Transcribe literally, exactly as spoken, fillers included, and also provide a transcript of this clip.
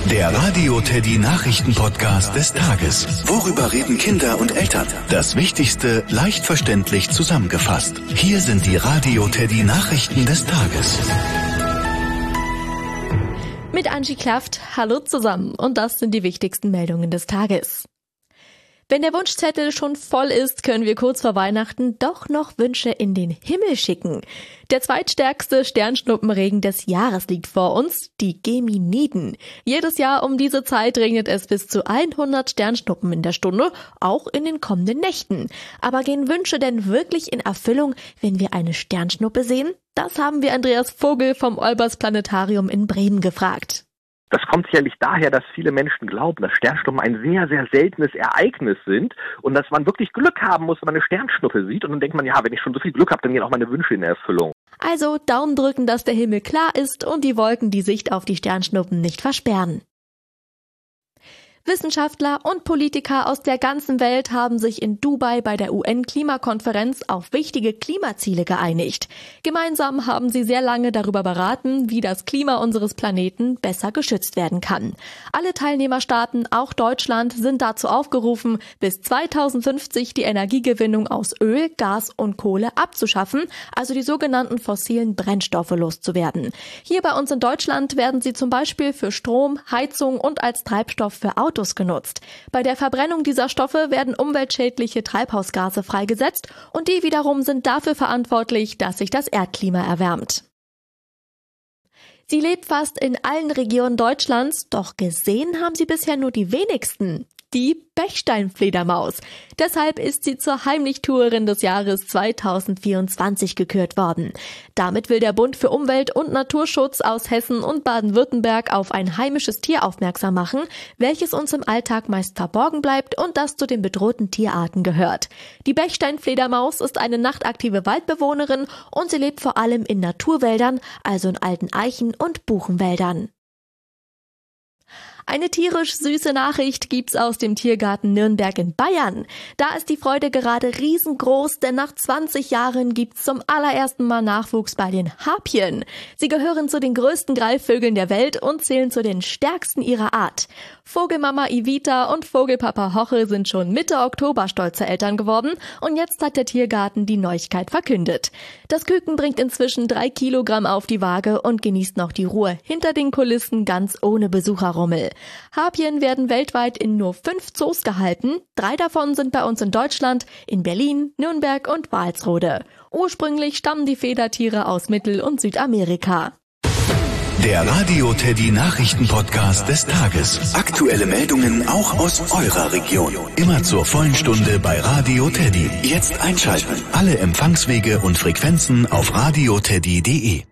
Der Radio Teddy Nachrichten-Podcast des Tages. Worüber reden Kinder und Eltern? Das Wichtigste leicht verständlich zusammengefasst. Hier sind die Radio Teddy Nachrichten des Tages. Mit Angie Klaft, hallo zusammen und das sind die wichtigsten Meldungen des Tages. Wenn der Wunschzettel schon voll ist, können wir kurz vor Weihnachten doch noch Wünsche in den Himmel schicken. Der zweitstärkste Sternschnuppenregen des Jahres liegt vor uns, die Geminiden. Jedes Jahr um diese Zeit regnet es bis zu hundert Sternschnuppen in der Stunde, auch in den kommenden Nächten. Aber gehen Wünsche denn wirklich in Erfüllung, wenn wir eine Sternschnuppe sehen? Das haben wir Andreas Vogel vom Olbers Planetarium in Bremen gefragt. Das kommt sicherlich daher, dass viele Menschen glauben, dass Sternschnuppen ein sehr, sehr seltenes Ereignis sind und dass man wirklich Glück haben muss, wenn man eine Sternschnuppe sieht. Und dann denkt man, ja, wenn ich schon so viel Glück habe, dann gehen auch meine Wünsche in Erfüllung. Also Daumen drücken, dass der Himmel klar ist und die Wolken die Sicht auf die Sternschnuppen nicht versperren. Wissenschaftler und Politiker aus der ganzen Welt haben sich in Dubai bei der U N-Klimakonferenz auf wichtige Klimaziele geeinigt. Gemeinsam haben sie sehr lange darüber beraten, wie das Klima unseres Planeten besser geschützt werden kann. Alle Teilnehmerstaaten, auch Deutschland, sind dazu aufgerufen, bis zweitausendfünfzig die Energiegewinnung aus Öl, Gas und Kohle abzuschaffen, also die sogenannten fossilen Brennstoffe loszuwerden. Hier bei uns in Deutschland werden sie zum Beispiel für Strom, Heizung und als Treibstoff für Autos Autos genutzt. Bei der Verbrennung dieser Stoffe werden umweltschädliche Treibhausgase freigesetzt und die wiederum sind dafür verantwortlich, dass sich das Erdklima erwärmt. Sie lebt fast in allen Regionen Deutschlands, doch gesehen haben sie bisher nur die wenigsten. Die Bechsteinfledermaus. Deshalb ist sie zur Heimlichtuerin des Jahres zweitausendvierundzwanzig gekürt worden. Damit will der Bund für Umwelt und Naturschutz aus Hessen und Baden-Württemberg auf ein heimisches Tier aufmerksam machen, welches uns im Alltag meist verborgen bleibt und das zu den bedrohten Tierarten gehört. Die Bechsteinfledermaus ist eine nachtaktive Waldbewohnerin und sie lebt vor allem in Naturwäldern, also in alten Eichen- und Buchenwäldern. Eine tierisch süße Nachricht gibt's aus dem Tiergarten Nürnberg in Bayern. Da ist die Freude gerade riesengroß, denn nach zwanzig Jahren gibt's zum allerersten Mal Nachwuchs bei den Harpyen. Sie gehören zu den größten Greifvögeln der Welt und zählen zu den stärksten ihrer Art. Vogelmama Ivita und Vogelpapa Hoche sind schon Mitte Oktober stolze Eltern geworden und jetzt hat der Tiergarten die Neuigkeit verkündet. Das Küken bringt inzwischen drei Kilogramm auf die Waage und genießt noch die Ruhe hinter den Kulissen ganz ohne Besucherrummel. Harpyen werden weltweit in nur fünf Zoos gehalten. Drei davon sind bei uns in Deutschland, in Berlin, Nürnberg und Walsrode. Ursprünglich stammen die Federtiere aus Mittel- und Südamerika. Der Radio Teddy Nachrichten-Podcast des Tages. Aktuelle Meldungen auch aus eurer Region. Immer zur vollen Stunde bei Radio Teddy. Jetzt einschalten. Alle Empfangswege und Frequenzen auf radioteddy punkt de.